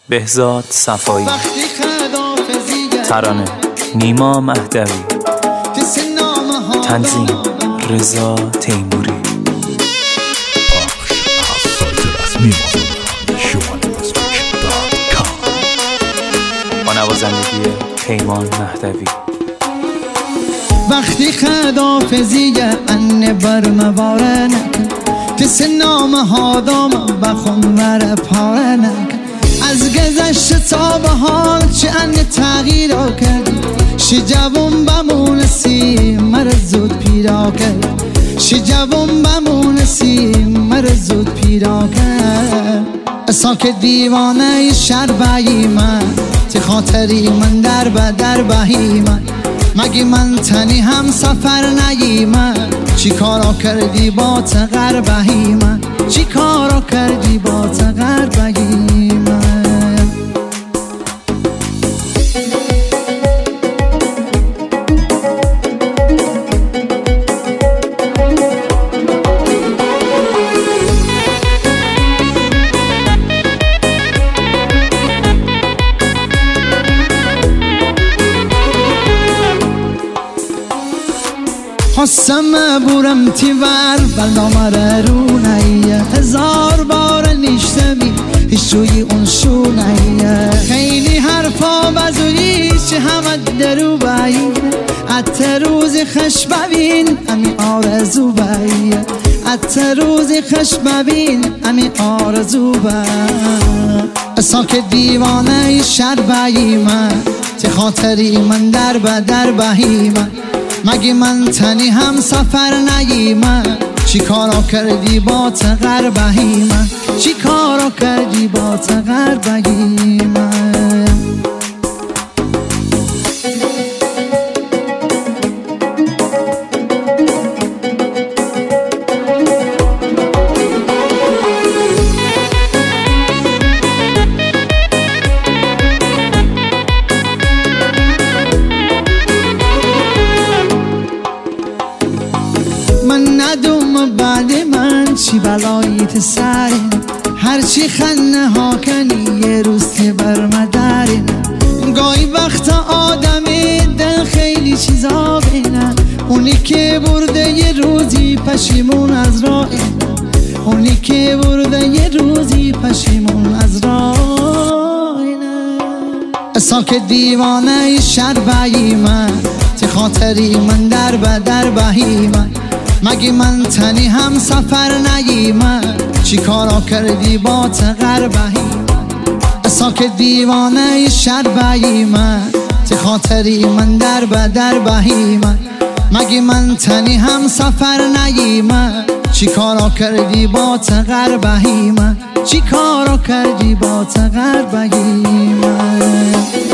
بهزاد صفایی، ترانه نیما مهدوی، تنظیم رضا تیموری. با نوازندگی پیمان مهدوی. وقتی خدافزی ان برمواره نکن، کس نامه ها دام بخون ور پاره نکن. از گذشت تا به حال چه ان تغییر کرد، شی جوون بمونسی مر زود پیدا کرد، شی جوون بمونسی مر زود پیدا کرد. ساک دیوانه شربایی من، تی خاطری من در بدر بهی من. مگی من تنی هم سفر نگی من، چی کارا کردی با تغر بهی من، چی کارا کردی با تغر بهی من. خواستم بورم تیور بلنامه رونیه، هزار بار نیشتمی هیچ روی اون شونیه. خیلی حرفا بزویی چه همه درو باییه، حتی روزی خش ببین امی آرزو باییه، حتی روزی خش ببین امی آرزو باییه. ساک دیوانه شربایی من، تی خاطری من در بدر بهی من. مگی من تنی هم سفر نگی من، چی کارا کردی با تغر بهی من، چی کارا کردی با تغر بهی من. من ندوم بعد من چی بلایت سرین، هرچی خنه ها کنی یه روز که برمدارین. گاهی وقت آدمی دل خیلی چیزا بینن، اونی که برده یه روزی پشیمون از راه، اونی که برده یه روزی پشیمون از راه. ساک دیوانه شربایی من، تی خاطری من در بدر بهی من. مگی من تنی هم سفر نگی من، چی کارا کردی با تغر بهی من. ساک دیوانه شربایی من، تی خاطری من در بدر بهی من. مگی من تنی هم سفر نگی من، چی کارا کردی با تغر بهی من، چی کارا کردی با تغر بهی من.